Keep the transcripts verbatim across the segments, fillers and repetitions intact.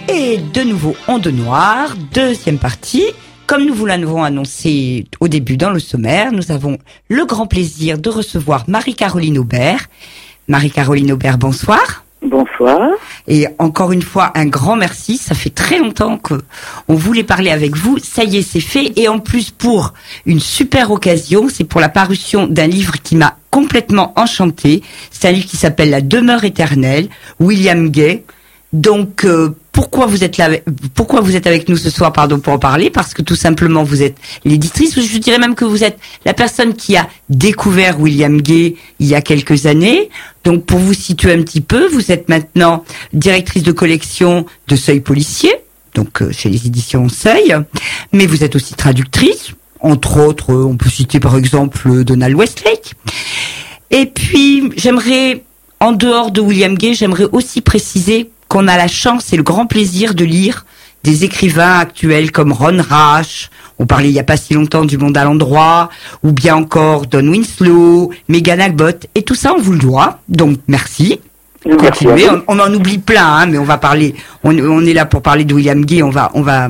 Et de nouveau Onde Noire, deuxième partie. Comme nous vous l'avons annoncé au début dans le sommaire, nous avons le grand plaisir de recevoir Marie-Caroline Aubert. Marie-Caroline Aubert, bonsoir. Bonsoir. Et encore une fois, un grand merci. Ça fait très longtemps qu'on voulait parler avec vous. Ça y est, c'est fait. Et en plus, pour une super occasion, c'est pour la parution d'un livre qui m'a complètement enchantée. C'est un livre qui s'appelle La demeure éternelle, William Gay. Donc, euh, pourquoi vous êtes là, pourquoi vous êtes avec nous ce soir, pardon, pour en parler? Parce que tout simplement, vous êtes l'éditrice. Je dirais même que vous êtes la personne qui a découvert William Gay il y a quelques années. Donc, pour vous situer un petit peu, vous êtes maintenant directrice de collection de Seuil Policier, donc euh, chez les éditions Seuil. Mais vous êtes aussi traductrice. Entre autres, euh, on peut citer par exemple Donald Westlake. Et puis, j'aimerais, en dehors de William Gay, j'aimerais aussi préciser qu'on a la chance et le grand plaisir de lire des écrivains actuels comme Ron Rash, on parlait il n'y a pas si longtemps du Monde à l'endroit, ou bien encore Don Winslow, Megan Albott, et tout ça on vous le doit, donc merci. Merci. Continuez, on, on en oublie plein, hein, mais on va parler, on, on est là pour parler de William Gay, on va, on va,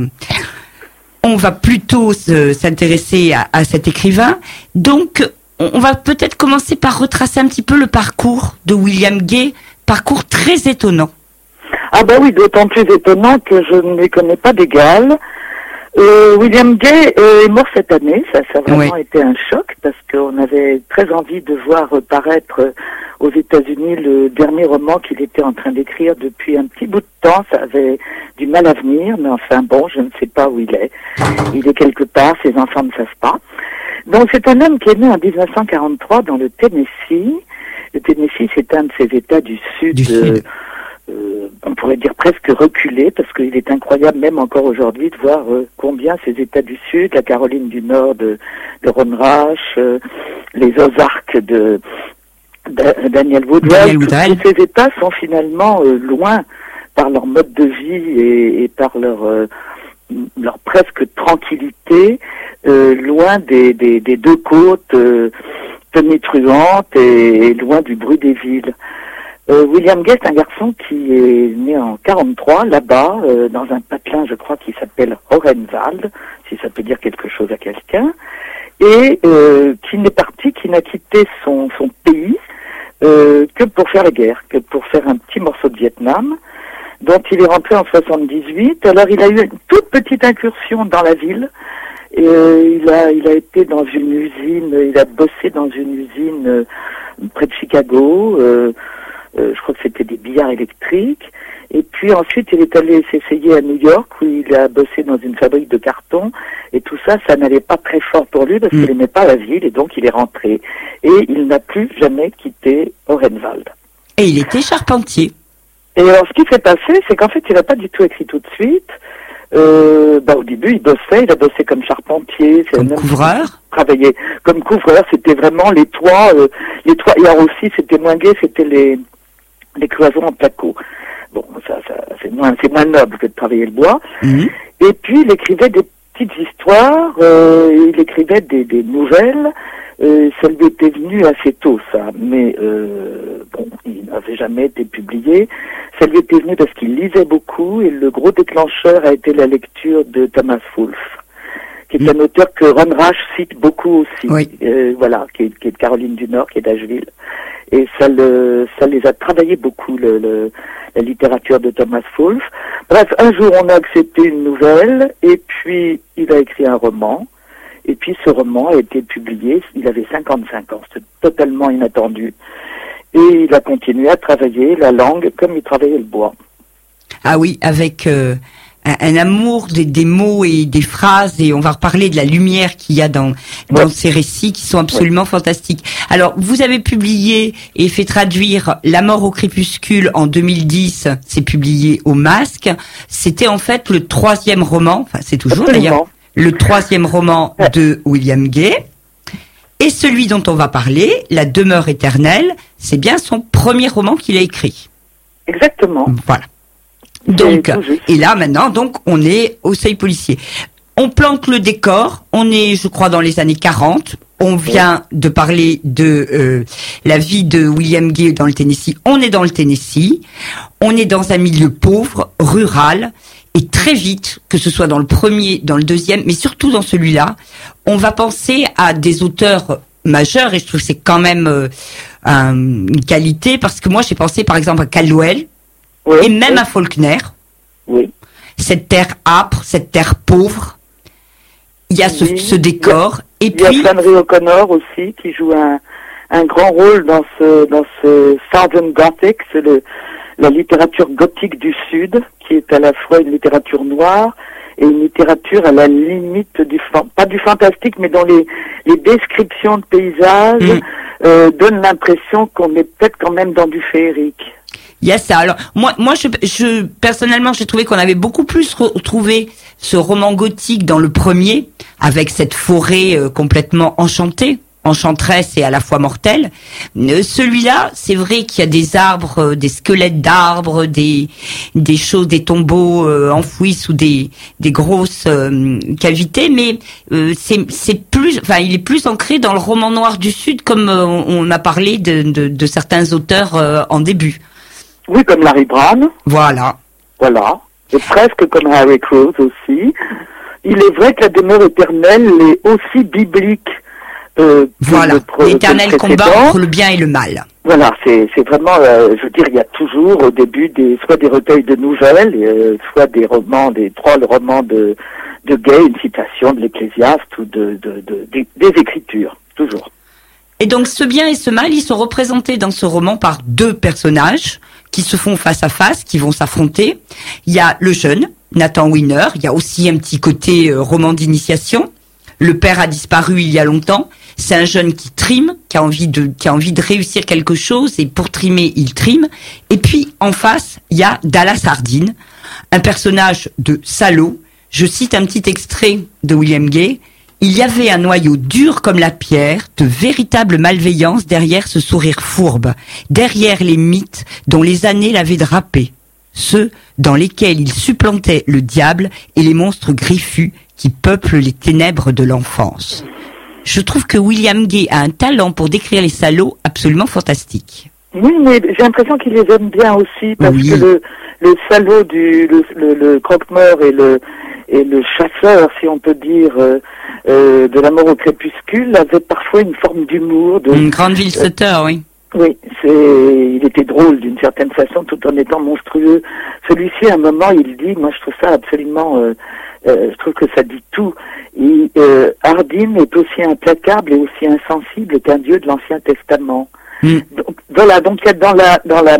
on va plutôt se, s'intéresser à, à cet écrivain. Donc, on, on va peut-être commencer par retracer un petit peu le parcours de William Gay, parcours très étonnant. Ah bah oui, d'autant plus étonnant que je ne les connais pas d'égal. Euh, William Gay euh, est mort cette année, ça, ça a vraiment oui. été un choc parce qu'on avait très envie de voir paraître aux États-Unis le dernier roman qu'il était en train d'écrire depuis un petit bout de temps. Ça avait du mal à venir, mais enfin bon, je ne sais pas où il est. Il est quelque part, ses enfants ne savent pas. Donc c'est un homme qui est né en dix-neuf cent quarante-trois dans le Tennessee. Le Tennessee, c'est un de ces États du Sud. Du Sud. Euh, Euh, on pourrait dire presque reculé, parce qu'il est incroyable même encore aujourd'hui de voir euh, combien ces États du Sud, la Caroline du Nord de, de Ron Rash, euh, les Ozarks de, de Daniel Woodwell, tous ces États sont finalement euh, loin par leur mode de vie et, et par leur, euh, leur presque tranquillité, euh, loin des, des, des deux côtes euh, tonitruantes et, et loin du bruit des villes. Euh, William Gay, c'est un garçon qui est né en quarante-trois, là-bas, euh, dans un patelin, je crois, qui s'appelle Orenwald, si ça peut dire quelque chose à quelqu'un, et euh, qui n'est parti, qui n'a quitté son, son pays euh, que pour faire la guerre, que pour faire un petit morceau de Vietnam, dont il est rentré en soixante-dix-huit. Alors, il a eu une toute petite incursion dans la ville, et euh, il a, il a été dans une usine, il a bossé dans une usine euh, près de Chicago, euh, Euh, je crois que c'était des billards électriques. Et puis ensuite, il est allé s'essayer à New York, où il a bossé dans une fabrique de carton. Et tout ça, ça n'allait pas très fort pour lui, parce mmh. qu'il n'aimait pas la ville, et donc il est rentré. Et il n'a plus jamais quitté Orenwald. Et il était charpentier. Et alors, ce qui s'est passé, c'est qu'en fait, il n'a pas du tout écrit tout de suite. Euh, bah, au début, il bossait, il a bossé comme charpentier. Comme couvreur? Travaillait comme couvreur, c'était vraiment les toits, euh, les toits. Et alors aussi, c'était moins gai, c'était les... les cloisons en placo. Bon, ça, ça c'est moins, c'est moins noble que de travailler le bois. Mmh. Et puis, il écrivait des petites histoires, euh, il écrivait des, des nouvelles. Euh, ça lui était venu assez tôt, ça. Mais, euh, bon, il n'avait jamais été publié. Ça lui était venu parce qu'il lisait beaucoup, et le gros déclencheur a été la lecture de Thomas Wolfe, qui est mmh. un auteur que Ron Rash cite beaucoup aussi. Oui. Euh, voilà, qui est, qui est de Caroline du Nord, qui est d'Asheville. Et ça le, ça les a travaillé beaucoup, le, le, la littérature de Thomas Wolfe. Bref, un jour, on a accepté une nouvelle, et puis il a écrit un roman, et puis ce roman a été publié, il avait cinquante-cinq ans, c'était totalement inattendu. Et il a continué à travailler la langue comme il travaillait le bois. Ah oui, avec... Euh... Un, un amour des, des mots et des phrases, et on va reparler de la lumière qu'il y a dans, dans ouais. ces récits qui sont absolument ouais. fantastiques. Alors, vous avez publié et fait traduire La mort au crépuscule en deux mille dix, c'est publié au Masque. C'était en fait le troisième roman, enfin c'est toujours Absolument. d'ailleurs, le troisième roman ouais. de William Gay. Et celui dont on va parler, La demeure éternelle, c'est bien son premier roman qu'il a écrit. Exactement. Voilà. Donc, et là maintenant, donc on est au Seuil Policier. On plante le décor. On est, je crois, dans les années quarante, on vient de parler de euh, la vie de William Gay dans le Tennessee. On est dans le Tennessee. On est dans un milieu pauvre, rural. Et très vite, que ce soit dans le premier, dans le deuxième, mais surtout dans celui-là, on va penser à des auteurs majeurs. Et je trouve que c'est quand même euh, un, une qualité. Parce que moi, j'ai pensé par exemple à Caldwell. Oui, et même oui. à Faulkner. Oui. Cette terre âpre, cette terre pauvre. Il y a ce, oui. ce décor. Il y a, et il puis. Il y a Flannery O'Connor aussi, qui joue un, un grand rôle dans ce, dans ce Southern Gothic, c'est le, la littérature gothique du Sud, qui est à la fois une littérature noire et une littérature à la limite du, pas du fantastique, mais dont les, les descriptions de paysages mmh. euh, donnent l'impression qu'on est peut-être quand même dans du féerique. Il y a ça. Alors moi, moi, je, je personnellement, j'ai trouvé qu'on avait beaucoup plus retrouvé ce roman gothique dans le premier, avec cette forêt euh, complètement enchantée, enchanteresse et à la fois mortelle. Euh, celui-là, c'est vrai qu'il y a des arbres, euh, des squelettes d'arbres, des des choses, des tombeaux euh, enfouis sous des des grosses euh, cavités, mais euh, c'est c'est plus, enfin, il est plus ancré dans le roman noir du Sud, comme euh, on a parlé de de, de certains auteurs euh, en début. Oui, comme Larry Brown. Voilà. Voilà. Et presque comme Harry Cruz aussi. Il est vrai que la demeure éternelle est aussi biblique. Euh, voilà. L'éternel combat entre le bien et le mal. Voilà, c'est c'est vraiment, euh, je veux dire, il y a toujours au début des soit des recueils de nouvelles, euh, soit des romans, des trolls romans de de Gay, une citation de l'Ecclésiaste ou de, de, de, de des Écritures, toujours. Et donc ce bien et ce mal, ils sont représentés dans ce roman par deux personnages qui se font face à face, qui vont s'affronter. Il y a le jeune, Nathan Weiner, il y a aussi un petit côté euh, roman d'initiation. Le père a disparu il y a longtemps. C'est un jeune qui trime, qui a envie de, qui a envie de réussir quelque chose, et pour trimer, il trime. Et puis, en face, il y a Dallas Hardin, un personnage de salaud. Je cite un petit extrait de William Gay. Il y avait un noyau dur comme la pierre, de véritable malveillance derrière ce sourire fourbe, derrière les mythes dont les années l'avaient drapé, ceux dans lesquels il supplantait le diable et les monstres griffus qui peuplent les ténèbres de l'enfance. Je trouve que William Gay a un talent pour décrire les salauds absolument fantastique. Oui, mais j'ai l'impression qu'il les aime bien aussi, parce oui. que le, le salaud du, le, le, le croque-mort et le, et le chasseur, si on peut dire, euh, euh, de la mort au crépuscule, avait parfois une forme d'humour. De, une grande ville Sutter, euh, oui. Oui, c'est, il était drôle d'une certaine façon, tout en étant monstrueux. Celui-ci, à un moment, il dit, moi je trouve ça absolument, euh, euh, je trouve que ça dit tout. Et, euh, Hardin est aussi implacable et aussi insensible qu'un dieu de l'Ancien Testament. Mm. Donc, voilà, donc il y a dans la, dans la,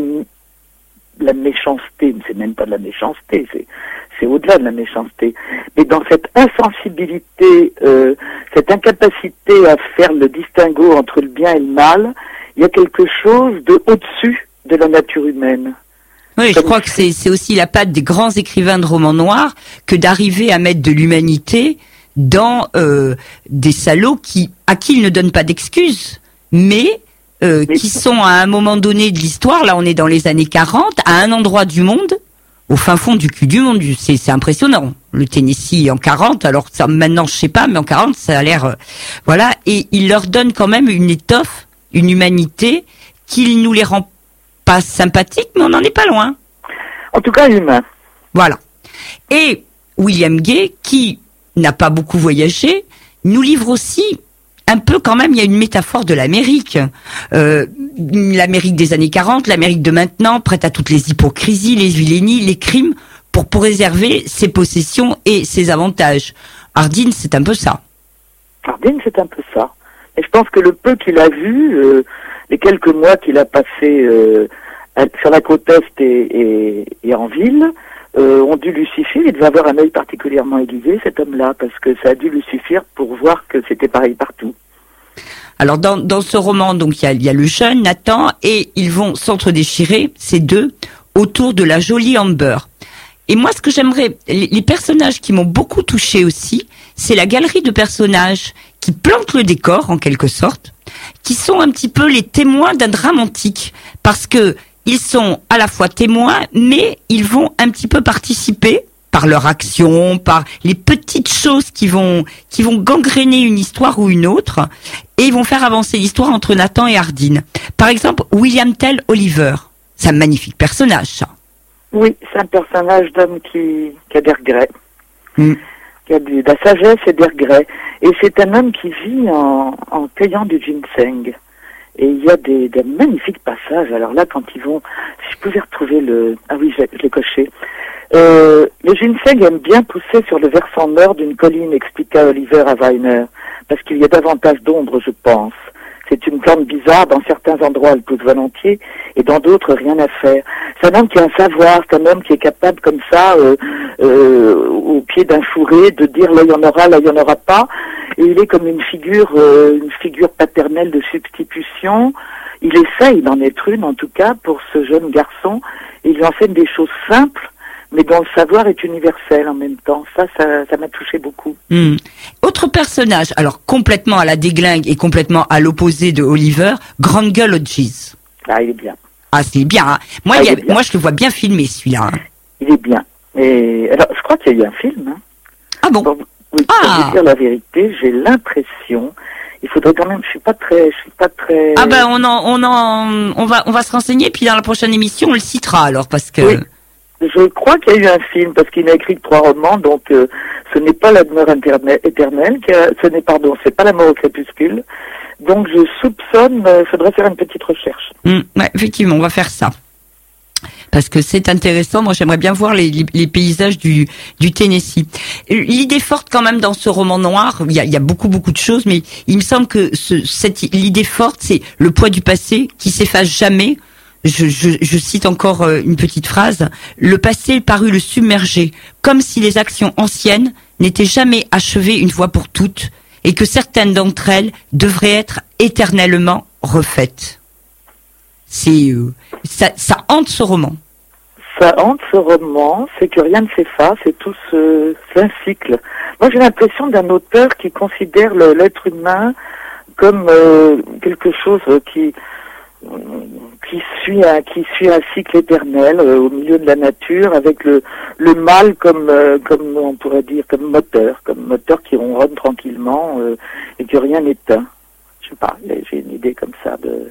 la méchanceté, c'est même pas de la méchanceté, c'est, c'est au-delà de la méchanceté, mais dans cette insensibilité, euh, cette incapacité à faire le distinguo entre le bien et le mal, il y a quelque chose de au-dessus de la nature humaine. Oui, je crois que c'est, c'est aussi la patte des grands écrivains de romans noirs que d'arriver à mettre de l'humanité dans euh, des salauds qui, à qui ils ne donnent pas d'excuses, mais, euh, mais qui sont à un moment donné de l'histoire, là on est dans les années quarante, à un endroit du monde, au fin fond du cul du monde. C'est, c'est impressionnant. Le Tennessee en quarante, alors ça, maintenant je sais pas, mais en quarante ça a l'air, euh, voilà, et il leur donne quand même une étoffe, une humanité qui nous les rend pas sympathiques, mais on n'en est pas loin. En tout cas, humain. Voilà. Et William Gay, qui n'a pas beaucoup voyagé, nous livre aussi un peu quand même, il y a une métaphore de l'Amérique. Euh, L'Amérique des années quarante, l'Amérique de maintenant, prête à toutes les hypocrisies, les vilainies, les crimes, pour préserver ses possessions et ses avantages. Hardin, c'est un peu ça. Hardin, c'est un peu ça. Et je pense que le peu qu'il a vu, euh, les quelques mois qu'il a passé euh, sur la côte est et, et, et en ville, euh, ont dû lui suffire. Il devait avoir un œil particulièrement aiguisé, cet homme-là, parce que ça a dû lui suffire pour voir que c'était pareil partout. Alors dans, dans ce roman, donc il y a, y a le jeune Nathan, et ils vont s'entre-déchirer, ces deux, autour de la jolie Amber. Et moi, ce que j'aimerais, les, les personnages qui m'ont beaucoup touché aussi, c'est la galerie de personnages qui plantent le décor, en quelque sorte, qui sont un petit peu les témoins d'un drame antique, parce que ils sont à la fois témoins, mais ils vont un petit peu participer par leur action, par les petites choses qui vont qui vont gangréner une histoire ou une autre, et ils vont faire avancer l'histoire entre Nathan et Hardin. Par exemple, William Tell Oliver, c'est un magnifique personnage, ça. Oui, c'est un personnage d'homme qui, qui a des regrets, Mm. qui a de la sagesse et des regrets. Et c'est un homme qui vit en, en cueillant du ginseng. Et il y a des, des magnifiques passages. Alors là, quand ils vont... Si je pouvais retrouver le... Ah oui, je, l'ai- je l'ai coché. Euh, le ginseng aime bien pousser sur le versant nord d'une colline, expliqua Oliver à Weiner, parce qu'il y a davantage d'ombre, je pense. C'est une plante bizarre, dans certains endroits elle pousse volontiers, et dans d'autres rien à faire. C'est un homme qui a un savoir, c'est un homme qui est capable comme ça, euh, euh, au pied d'un fourré, de dire là il y en aura, là il y en aura pas. Et il est comme une figure, euh, une figure paternelle de substitution. Il essaye d'en être une, en tout cas, pour ce jeune garçon. Il lui enseigne des choses simples, mais dont le savoir est universel en même temps. Ça, ça, ça m'a touché beaucoup. Mm. Autre personnage, alors complètement à la déglingue et complètement à l'opposé de Oliver, Grant Gull Hodges. Ah, il est bien. Ah, c'est bien. Hein. Moi, Ah, il y a- il est bien. moi, je le vois bien filmé, celui-là. Hein. Il est bien. Et alors, je crois qu'il y a eu un film. Hein. Ah bon? Pour, oui, pour Ah. vous dire la vérité, j'ai l'impression. Il faudrait quand même. Je suis pas très. Je suis pas très. Ah ben, on en, on en, on va, on va se renseigner, puis dans la prochaine émission, on le citera alors, parce que. Oui. Je crois qu'il y a eu un film parce qu'il a écrit trois romans, donc euh, ce n'est pas la demeure interne- éternelle, qui a- ce n'est pardon, c'est pas la mort au crépuscule. Donc je soupçonne. Il faudrait faire une petite recherche. Mm, ouais, effectivement, on va faire ça. Parce que c'est intéressant. Moi, j'aimerais bien voir les, les, les paysages du, du Tennessee. L'idée forte, quand même, dans ce roman noir, il y a, il y a beaucoup, beaucoup de choses, mais il me semble que ce, cette, l'idée forte, c'est le poids du passé qui s'efface jamais. Je, je, je cite encore euh, une petite phrase. Le passé parut le submerger, comme si les actions anciennes n'étaient jamais achevées une fois pour toutes, et que certaines d'entre elles devraient être éternellement refaites. C'est euh, ça, ça hante ce roman. Ça hante ce roman, c'est que rien ne s'efface et tout se, c'est un cycle. Moi j'ai l'impression d'un auteur qui considère le- l'être humain comme euh, quelque chose qui qui suit un qui suit un cycle éternel euh, au milieu de la nature, avec le le mal comme euh, comme on pourrait dire comme moteur, comme moteur qui ronronne tranquillement euh, et que rien n'éteint. Je sais pas, j'ai une idée comme ça de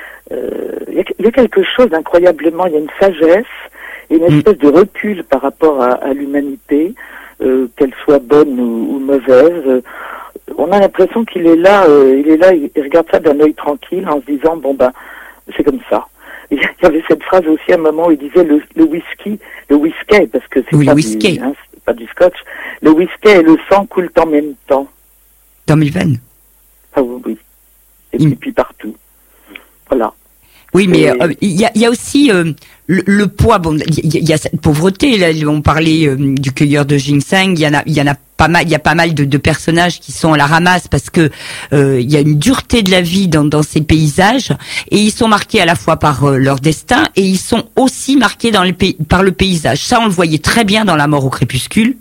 euh, il y, a, il y a quelque chose d'incroyablement, il y a une sagesse et une espèce de recul par rapport à, à l'humanité, euh, qu'elle soit bonne ou, ou mauvaise. On a l'impression qu'il est là, euh, il est là, il, il regarde ça d'un œil tranquille en se disant bon ben c'est comme ça. Il y avait cette phrase aussi à un moment où il disait le, le whisky, le whisky parce que c'est Oui, pas, le whisky. Du, hein, c'est pas du scotch. Le whisky et le sang coulent en même temps. Dans mes veines. Ah oui, oui. Et Il- puis, puis partout. Voilà. Oui, mais Et- euh, il y, a, il y a aussi euh, le, le poids. Bon, il y, a- il y a cette pauvreté. Là, on parlait euh, du cueilleur de ginseng. Il y en a, il y en a pas mal. Il y a pas mal de, de personnages qui sont à la ramasse parce que euh, il y a une dureté de la vie dans, dans ces paysages et ils sont marqués à la fois par euh, leur destin et ils sont aussi marqués dans les pays, par le paysage. Ça, on le voyait très bien dans La mort au crépuscule.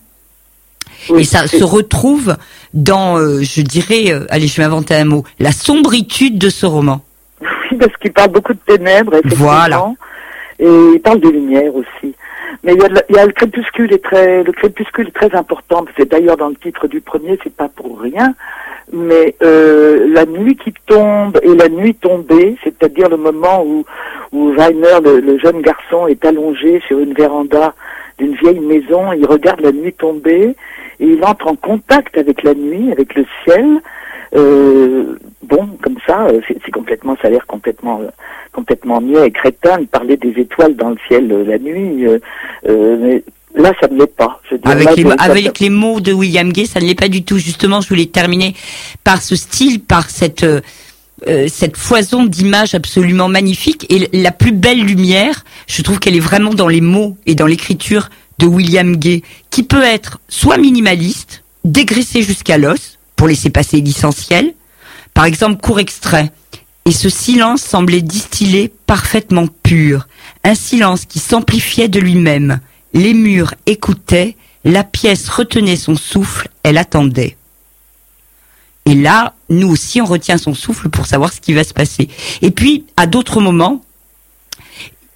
Oui, Et ça c'est- se retrouve dans, euh, je dirais, euh, allez, je vais inventer un mot, la sombritude de ce roman. Oui, parce qu'il parle beaucoup de ténèbres, effectivement. Voilà. Et il parle de lumière aussi. Mais il y a, le- il y a le crépuscule est très, le crépuscule est très important. C'est d'ailleurs dans le titre du premier, c'est pas pour rien. Mais euh, la nuit qui tombe et la nuit tombée, c'est-à-dire le moment où où Weiner, le, le jeune garçon, est allongé sur une véranda d'une vieille maison, il regarde la nuit tomber et il entre en contact avec la nuit, avec le ciel. Euh, bon, comme ça, euh, c'est c'est complètement, ça a l'air complètement, euh, complètement niais et crétin de parler des étoiles dans le ciel euh, la nuit. Euh, euh, mais là, ça ne l'est pas. Je veux dire, Avec, là, les, ça- avec les mots de William Gay, ça ne l'est pas du tout. Justement, je voulais terminer par ce style, par cette euh, euh, cette foison d'images absolument magnifique. Et la plus belle lumière, je trouve qu'elle est vraiment dans les mots et dans l'écriture de William Gay, qui peut être soit minimaliste, dégraissé jusqu'à l'os, pour laisser passer l'essentiel. Par exemple, court extrait. Et ce silence semblait distillé parfaitement pur. Un silence qui s'amplifiait de lui-même. Les murs écoutaient, la pièce retenait son souffle, elle attendait. Et là, nous aussi, on retient son souffle pour savoir ce qui va se passer. Et puis, à d'autres moments,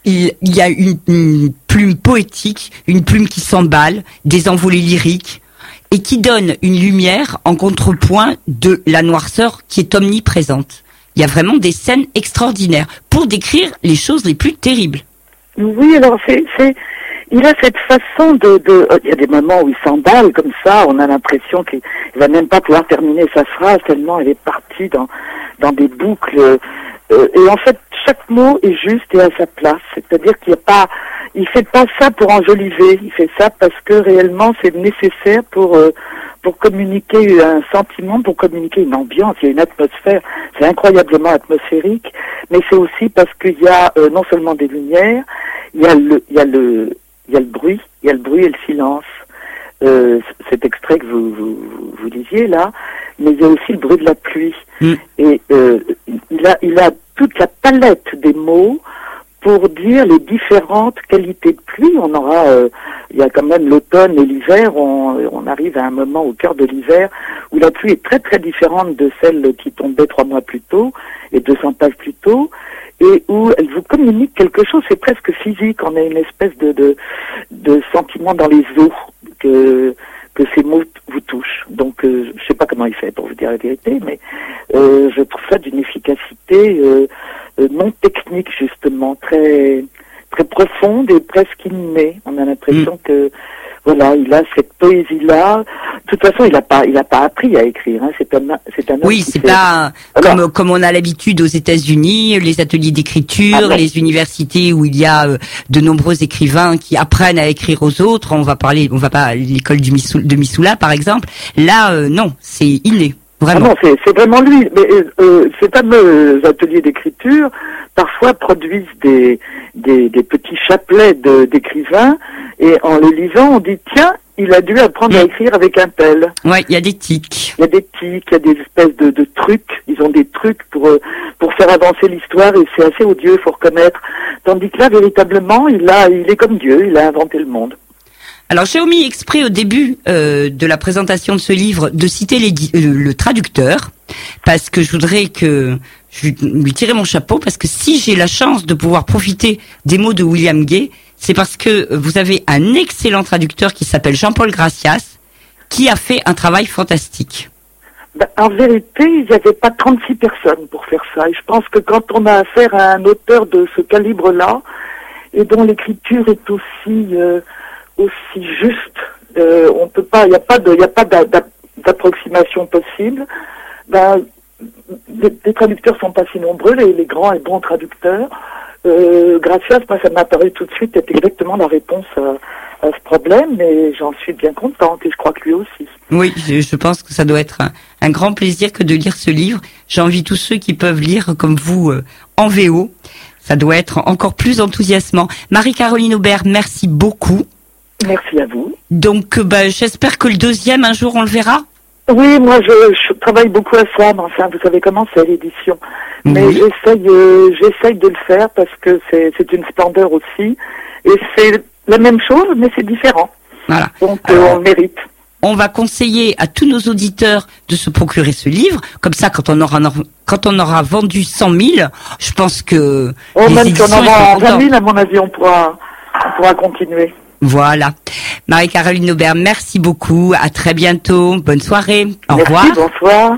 il, il y a une, une plume poétique, une plume qui s'emballe, des envolées lyriques, et qui donne une lumière en contrepoint de la noirceur qui est omniprésente. Il y a vraiment des scènes extraordinaires pour décrire les choses les plus terribles. Oui, alors c'est, c'est, il a cette façon de, de, il y a des moments où il s'emballe comme ça, on a l'impression qu'il va même pas pouvoir terminer sa phrase tellement elle est partie dans, dans des boucles, euh, et en fait, chaque mot est juste et à sa place. C'est-à-dire qu'il n'y a pas, il fait pas ça pour enjoliver, il fait ça parce que réellement c'est nécessaire pour, euh, pour communiquer un sentiment, pour communiquer une ambiance, il y a une atmosphère, c'est incroyablement atmosphérique, mais c'est aussi parce qu'il y a euh, non seulement des lumières, il y a le, il y a le, il y a le bruit, il y a le bruit et le silence. Euh, cet extrait que vous, vous, vous lisiez là, mais il y a aussi le bruit de la pluie. Mm. Et euh, il a, il a toute la palette des mots pour dire les différentes qualités de pluie. On aura, euh, il y a quand même l'automne et l'hiver. On, on arrive à un moment au cœur de l'hiver où la pluie est très très différente de celle qui tombait trois mois plus tôt et deux cents pages plus tôt, et où elle vous communique quelque chose. C'est presque physique. On a une espèce de de, de sentiment dans les os que que ces mots vous touchent. Donc, euh, je sais pas comment il fait pour vous dire la vérité, mais euh, je trouve ça d'une efficacité euh, euh, non technique, justement, très très profonde et presque innée. On a l'impression mmh. que voilà, il a cette poésie-là. De toute façon, il a pas, il a pas appris à écrire. Hein. C'est un, c'est un. Oui, c'est fait... pas Alors, comme comme on a l'habitude aux États-Unis, les ateliers d'écriture, ah, les universités où il y a euh, de nombreux écrivains qui apprennent à écrire aux autres. On va parler, on va pas à l'école du Missou, de Missoula, par exemple. Là, euh, non, c'est inné. Vraiment. Ah non, c'est, c'est vraiment lui. Mais euh, ces fameux ateliers d'écriture, parfois produisent des, des, des petits chapelets de, d'écrivains, et en les lisant, on dit tiens, il a dû apprendre mmh. à écrire avec un tel. Ouais, il y a des tics. Il y a des tics, il y a des espèces de, de trucs. Ils ont des trucs pour pour faire avancer l'histoire, et c'est assez odieux, faut reconnaître. Tandis que là, véritablement, il a, il est comme Dieu, il a inventé le monde. Alors, j'ai omis exprès au début euh, de la présentation de ce livre de citer les, euh, le traducteur, parce que je voudrais que je lui tirer mon chapeau, parce que si j'ai la chance de pouvoir profiter des mots de William Gay, c'est parce que vous avez un excellent traducteur qui s'appelle Jean-Paul Gracias, qui a fait un travail fantastique. Ben, en vérité, il n'y avait pas trente-six personnes pour faire ça, et je pense que quand on a affaire à un auteur de ce calibre-là, et dont l'écriture est aussi... Euh, aussi juste, euh, on peut pas, il n'y a pas de, il y a pas d'approximation possible. Ben, les, les traducteurs sont pas si nombreux, les, les grands et bons traducteurs. Euh, Gracias, moi, ça m'a paru tout de suite être exactement la réponse à, à ce problème, et j'en suis bien contente, et je crois que lui aussi. Oui, je, je pense que ça doit être un, un grand plaisir que de lire ce livre. J'envie tous ceux qui peuvent lire comme vous euh, en V O. Ça doit être encore plus enthousiasmant. Marie-Caroline Aubert, merci beaucoup. Merci à vous. Donc, bah, j'espère que le deuxième, un jour, on le verra. Oui, moi, je, je travaille beaucoup à ça, mais enfin, vous savez comment c'est à l'édition. Mais oui. j'essaye, euh, j'essaye de le faire parce que c'est, c'est une splendeur aussi. Et c'est la même chose, mais c'est différent. Voilà. Donc, Alors, euh, on le mérite. On va conseiller à tous nos auditeurs de se procurer ce livre. Comme ça, quand on aura, quand on aura vendu cent mille, je pense que... Oh, même si on en vend vingt mille, à mon avis, on pourra, on pourra continuer. Voilà. Marie-Caroline Aubert, merci beaucoup. À très bientôt. Bonne soirée. Au merci, revoir. Bonsoir.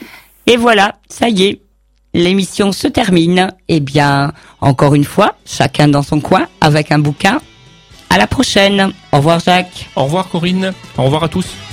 Et voilà, ça y est. L'émission se termine. Eh bien, encore une fois, chacun dans son coin, avec un bouquin. À la prochaine. Au revoir, Jacques. Au revoir, Corinne. Au revoir à tous.